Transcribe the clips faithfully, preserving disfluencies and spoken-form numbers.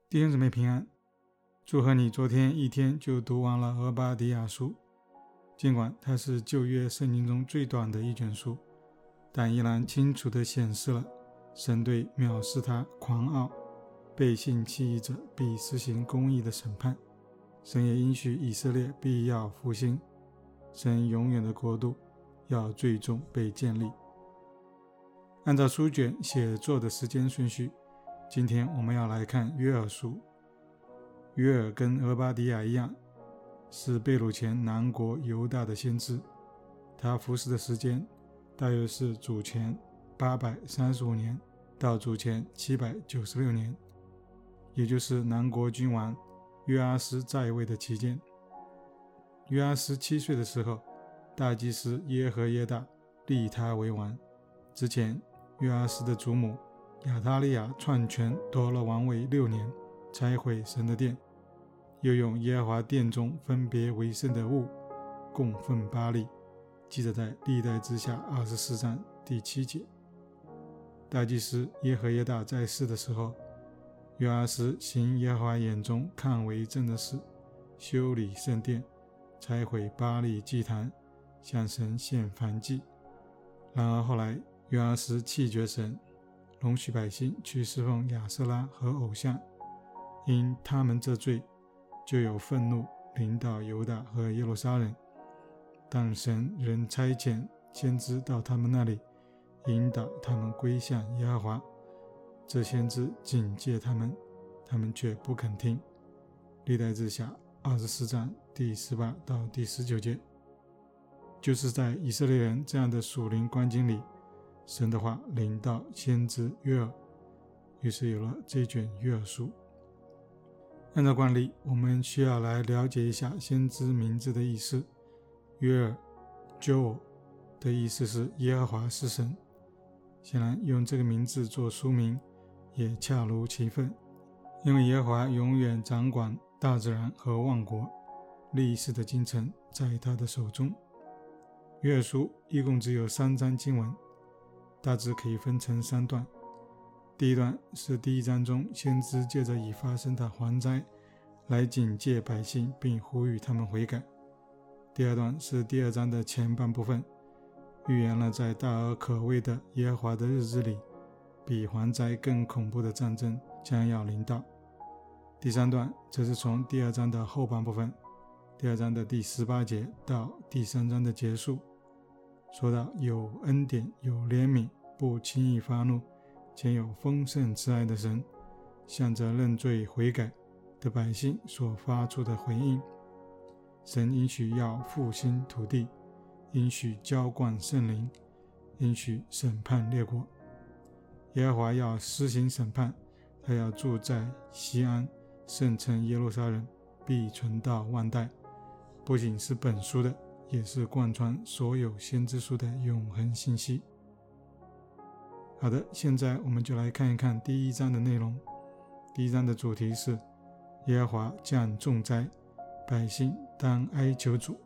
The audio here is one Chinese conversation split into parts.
弟兄姊妹平安，祝贺你昨天一天就读完了俄巴底亚书。尽管它是旧约圣经中最短的一卷书，但依然清楚地显示了神对藐视他、狂傲、背信弃义者必施行公义的审判。神也应许以色列必要复兴，神永远的国度要最终被建立。按照书卷写作的时间顺序，今天我们要来看约珥书。约珥跟俄巴底亚一样，是被掳前南国犹大的先知，他服侍的时间大约是主前八百三十五年到主前七百九十六年，也就是南国君王约阿斯在位的期间。约阿斯七岁的时候，大祭司耶和耶大立他为王。之前约阿斯的祖母亚他利亚篡权夺了王位六年，拆毁神的殿，又用耶和华殿中分别为圣的物供奉巴力，记载在历代之下二十四章第七节。大祭司耶和耶大在世的时候，约阿斯行耶和华眼中看为正的事，修理圣殿，拆毁巴力祭坛，向神献燔祭。然而后来约阿斯弃绝神，容许百姓去侍奉亚舍拉和偶像，因他们这罪，就有愤怒临到犹大和耶路撒冷。但神仍差遣先知到他们那里，引导他们归向耶和华。这先知警戒他们，他们却不肯听。历代志下二十四章第十八到第十九节。就是在以色列人这样的属灵光景里，神的话临到先知约珥，于是有了这卷约珥书。按照惯例，我们需要来了解一下先知名字的意思。约珥 Joel 的意思是耶和华是神，显然用这个名字做书名也恰如其分，因为耶和华永远掌管大自然和万国，历史的进程在他的手中。约珥书一共只有三章经文，大致可以分成三段。第一段是第一章中先知借着已发生的蝗灾来警戒百姓并呼吁他们悔改。第二段是第二章的前半部分，预言了在大而可畏的耶和华的日子里，比蝗灾更恐怖的战争将要临到。第三段则是从第二章的后半部分，第二章的第十八节到第三章的结束，说到有恩典有怜悯，不轻易发怒，且有丰盛慈爱的神，向着认罪悔改的百姓所发出的回应。神应许要复兴土地，应许浇灌圣灵，应许审判列国。耶和华要施行审判，他要住在锡安，圣城耶路撒冷必存到万代。不仅是本书的，也是贯穿所有先知书的永恒信息。好的，现在我们就来看一看第一章的内容。第一章的主题是耶和华降重灾，百姓当哀求主。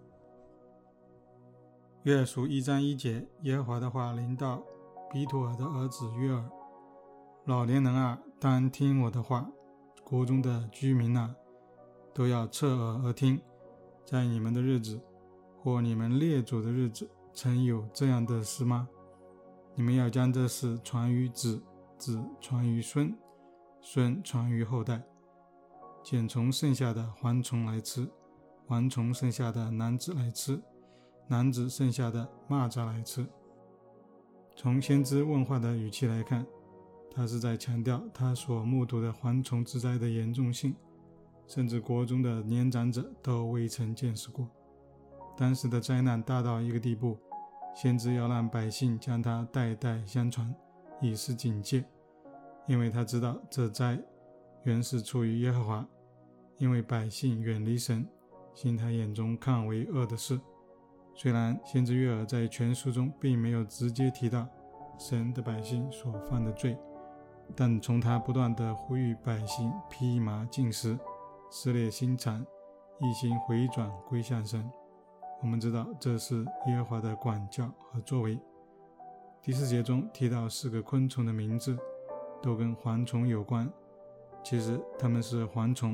约珥书一章一节，耶和华的话临到比土尔的儿子约珥，老年人啊，当听我的话，国中的居民啊，都要侧耳而听。在你们的日子，或你们列祖的日子，曾有这样的事吗？你们要将这事传于子，子传于孙，孙传于后代。茧虫剩下的蝗虫来吃，蝗虫剩下的男子来吃，男子剩下的蚂蚱来吃。从先知问话的语气来看，他是在强调他所目睹的蝗虫之灾的严重性，甚至国中的年长者都未曾见识过。当时的灾难大到一个地步，先知要让百姓将它代代相传，以示警戒，因为他知道这灾原是出于耶和华，因为百姓远离神，行他眼中看为恶的事。虽然先知约珥在全书中并没有直接提到神的百姓所犯的罪，但从他不断地呼吁百姓披麻禁食，撕裂心肠，一心回转归向神，我们知道这是耶和华的管教和作为。第四节中提到四个昆虫的名字，都跟蝗虫有关。 其实它们是蝗虫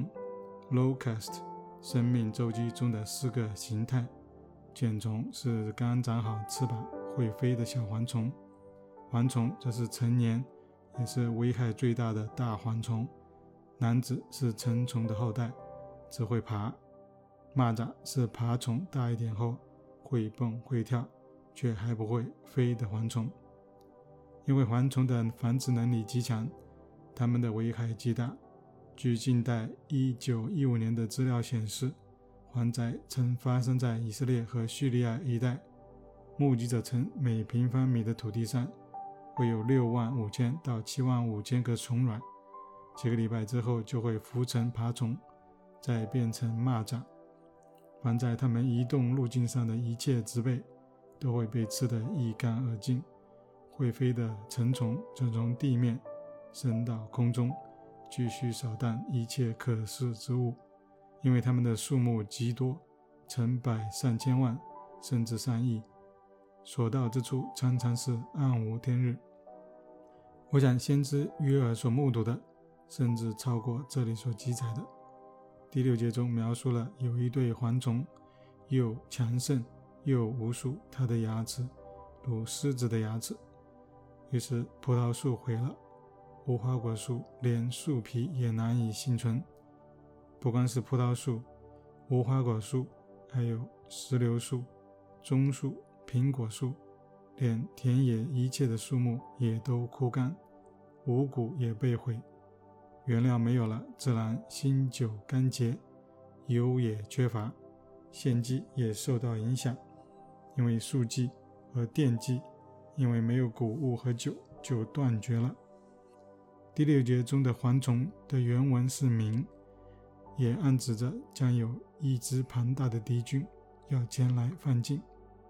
locust 生命周期中的四个形态。卷虫是刚长好翅膀会飞的小蝗虫，蝗虫则是成年也是危害最大的大蝗虫，男子是成虫的后代，只会爬。蚂蚱是爬虫大一点后会蹦会跳却还不会飞的蝗虫。因为蝗虫的繁殖能力极强，它们的危害极大。据近代一九一五年的资料显示，蝗灾曾发生在以色列和叙利亚一带，目击者称每平方米的土地上会有六万五千到七万五千个虫卵，几个礼拜之后就会浮成爬虫，再变成蚂蚱。凡在它们移动路径上的一切植被都会被吃得一干二净。会飞的成虫则从地面升到空中，继续扫荡一切可食之物。因为它们的数目极多，成百上千万甚至上亿，所到之处常常是暗无天日。我想先知约珥所目睹的甚至超过这里所记载的。第六节中描述了有一对蝗虫，又强盛又无数，它的牙齿如狮子的牙齿。于是葡萄树毁了，无花果树连树皮也难以幸存。不光是葡萄树、无花果树，还有石榴树、棕树、苹果树，连田野一切的树木也都枯干，五谷也被毁。原料没有了，自然新酒干竭，油也缺乏，献祭也受到影响，因为素祭和奠祭因为没有谷物和酒就断绝了。第六节中的蝗虫的原文是民，也暗指着将有一支庞大的敌军要前来犯境。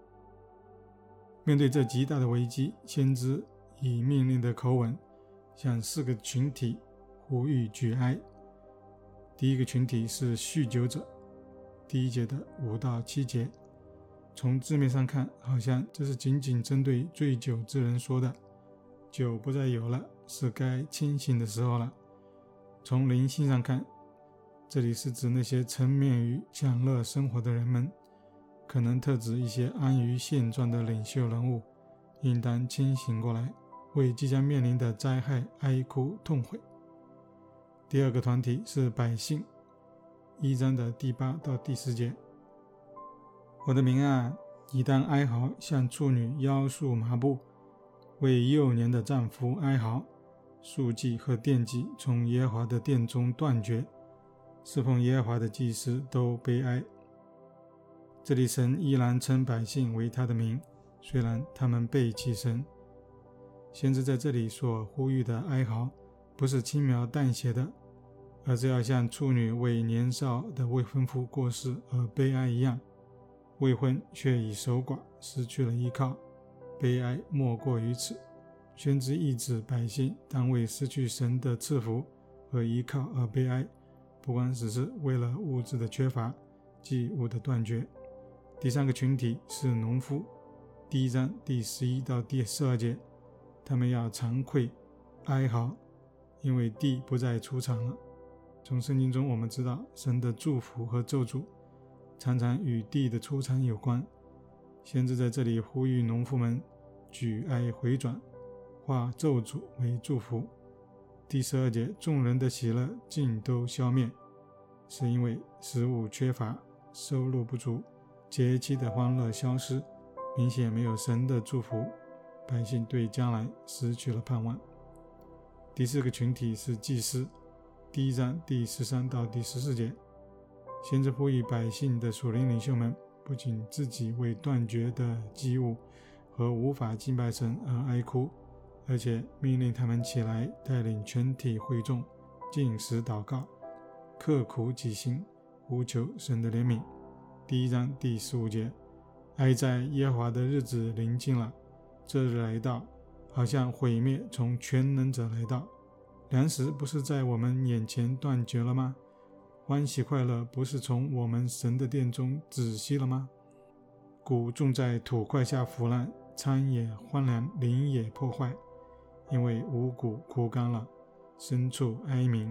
面对这极大的危机，先知以命令的口吻向四个群体呼吁举哀。第一个群体是酗酒者，第一节的五到七节。从字面上看，好像这是仅仅针对醉酒之人说的，酒不再有了，是该清醒的时候了。从灵性上看，这里是指那些沉湎于享乐生活的人们，可能特指一些安于现状的领袖人物，应当清醒过来，为即将面临的灾害哀哭痛悔。第二个团体是百姓，一章的第八到第十节。我的民啊，以当哀嚎，向处女腰束麻布，为幼年的丈夫哀嚎。素祭和奠祭从耶和华的殿中断绝，侍奉耶和华的祭司都悲哀。这里神依然称百姓为他的名，虽然他们背弃神。先知在这里所呼吁的哀嚎，不是轻描淡写的，而是要像处女为年少的未婚夫过世而悲哀一样，未婚却已守寡，失去了依靠，悲哀莫过于此。先知意指百姓当为失去神的赐福和依靠而悲哀，不光只是为了物质的缺乏，祭物的断绝。第三个群体是农夫，第一章第十一到第十二节，他们要惭愧哀嚎，因为地不再出产了。从圣经中我们知道，神的祝福和咒诅常常与地的出产有关。先知在这里呼吁农夫们举哀回转，化咒诅为祝福。第十二节，众人的喜乐尽都消灭，是因为食物缺乏，收入不足，节期的欢乐消失，明显没有神的祝福，百姓对将来失去了盼望。第四个群体是祭司，第一章第十三到第十四节，先知呼吁百姓的属灵领袖们，不仅自己为断绝的祭物和无法敬拜神而哀哭，而且命令他们起来带领全体会众禁食祷告，刻苦己心，呼求神的怜悯。第一章第十五节，哀在耶和华的日子临近了，这日来到，好像毁灭从全能者来到。粮食不是在我们眼前断绝了吗？欢喜快乐不是从我们神的殿中止息了吗？谷种在土块下腐烂，仓也荒凉，林也破坏，因为五谷枯干了，牲畜哀鸣，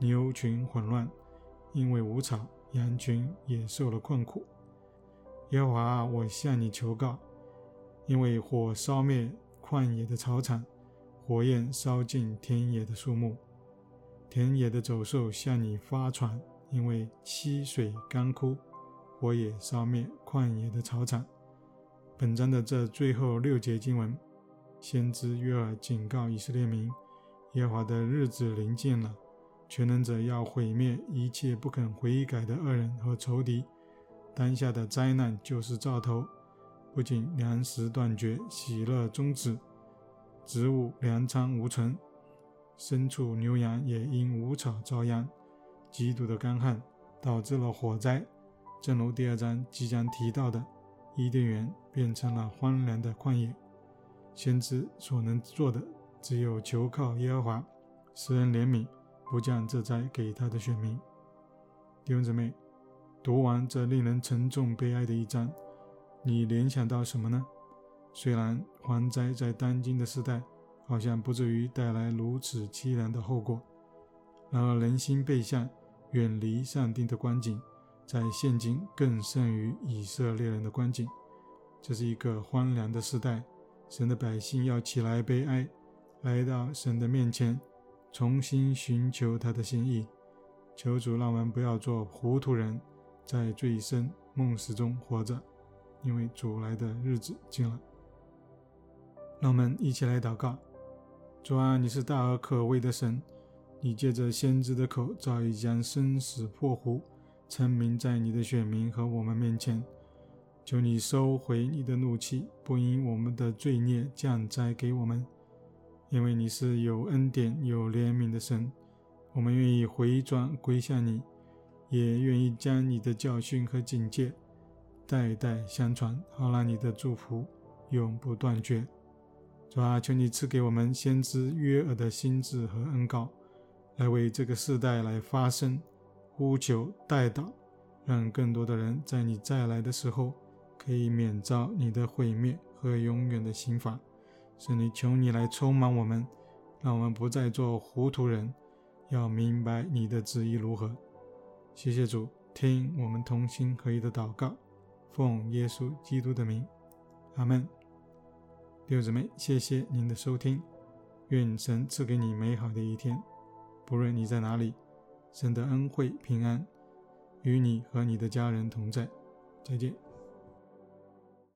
牛群混乱，因为无草，羊群也受了困苦。耶和华啊，我向你求告，因为火烧灭旷野的草场，火焰烧尽田野的树木。田野的走兽向你发传，因为溪水干枯，火也烧灭旷野的草场。本章的这最后六节经文，先知约珥警告以色列民，耶和华的日子临近了，全能者要毁灭一切不肯悔改的恶人和仇敌。当下的灾难就是兆头，不仅粮食断绝，喜乐终止，植物粮仓无存，牲畜牛羊也因无草遭殃。极度的干旱导致了火灾，正如第二章即将提到的，伊甸园变成了荒凉的旷野。先知所能做的只有求靠耶和华，施恩怜悯，不降这灾给他的选民。弟兄姊妹，读完这令人沉重悲哀的一章，你联想到什么呢？虽然蝗灾在当今的时代好像不至于带来如此凄凉的后果，然而人心背向，远离上帝的光景，在现今更胜于以色列人的光景。这是一个荒凉的时代，神的百姓要起来悲哀，来到神的面前，重新寻求他的心意。求主让我们不要做糊涂人，在醉生梦死中活着，因为主来的日子近了。让我们一起来祷告。主啊，你是大而可畏的神，你借着先知的口早已将生死破湖陈明在你的选民和我们面前。求你收回你的怒气，不因我们的罪孽降灾给我们，因为你是有恩典有怜悯的神。我们愿意回转归向你，也愿意将你的教训和警戒代代相传，好让你的祝福永不断绝。主啊，求你赐给我们先知约珥的心智和恩膏，来为这个世代来发声，呼求代祷，让更多的人在你再来的时候可以免遭你的毁灭和永远的刑罚。神你求你来充满我们，让我们不再做糊涂人，要明白你的旨意如何。谢谢主，听我们同心合一的祷告，奉耶稣基督的名，阿们。弟兄姊妹，谢谢您的收听，愿神赐给你美好的一天，不论你在哪里，神的恩惠平安与你和你的家人同在。再见。